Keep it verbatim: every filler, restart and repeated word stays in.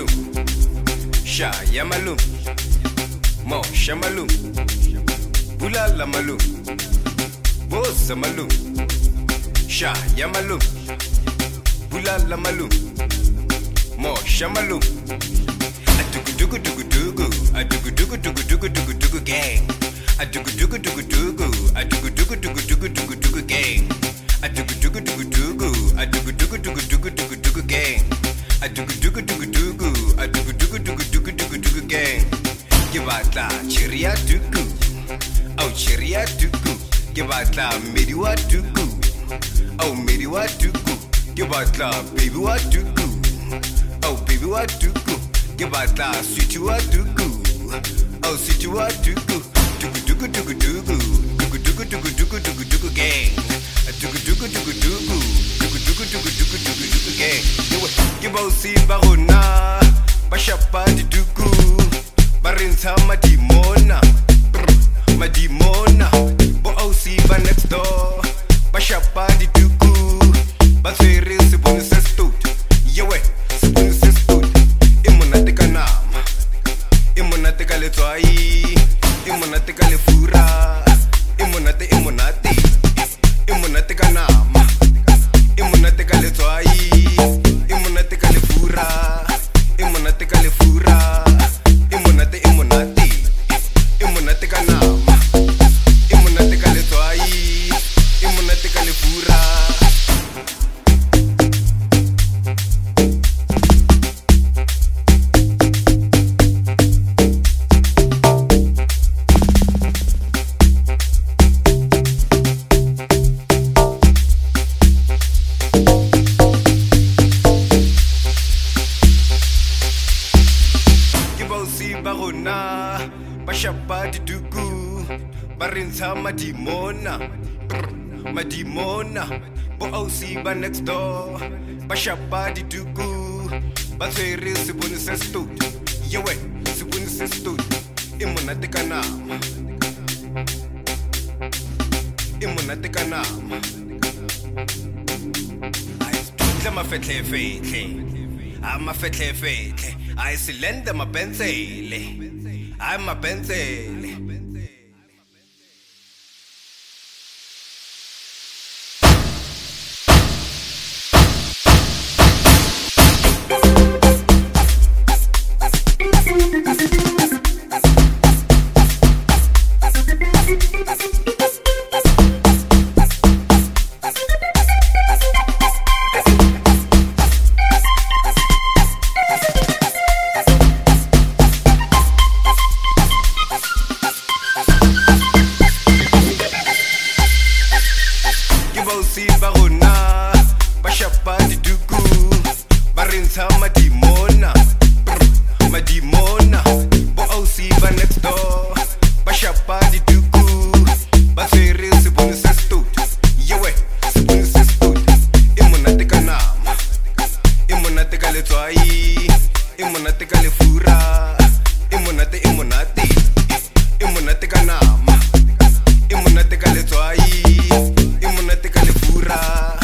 malum, sha ya malum, mo sha malum, bulala malum, bosa malum, sha ya malum, bulala malum, mo sha malum. Adugu dugu dugu dugu, adugu dugu dugu dugu dugu dugu gang. Adugu dugu dugu dugu, adugu dugu dugu dugu dugu dugu gang. Adugu dugu dugu dugu, adugu dugu dugu dugu dugu dugu gang. Adugu dugu dugu dugu, adugu dugu dugu dugu dugu dugu gang. Gibatla cheria dugu, au cheria dugu. Gibatla mediwa dugu, au mediwa dugu. Gibatla baby wa dugu, au baby wa dugu. Gibatla sweetie wa dugu, au sweetie wa dugu. Dugu dugu dugu dugu, dugu dugu dugu dugu dugu dugu gang. Dugu dugu dugu dugu, dugu dugu dugu dugu dugu dugu gang. Give out see barona, bashapa di dugu, barinsa madimona, madimona. Bo out see ba next door, bashapa di dugu, basere se bon se stout, yewe se bon se stout. Imonate kanama, imonate kale twai, imonate kale fura, imonate imonate, imonate kanama, imonate kale twai, imonate kale fura, imonate kale fura, imonate imonate, imonate kanama, imonate kale twai, imonate kale fura. Barona, bashapa di dugu, barinsa madimona, madimona. Bo ausi ba next door, bashapa di dugu, basere se bon se stout, yewe se bon se stout. Imonate kanama, imonate kanama. Ay stutla ma fetle fetle, ama fetle fetle. Ay silende ma pensele, ay ma pensele. Si barona, bashapa di dugu, barinsa madimona, madimona. Bo ausi ba next door, bashapa di dugu, basere se bon se stout, yewe se bon se stout. Imonate kanama, imonate kale twai, imonate kale fura, imonate imonate, imonate kanama, imonate kale twai, imonate kale fura.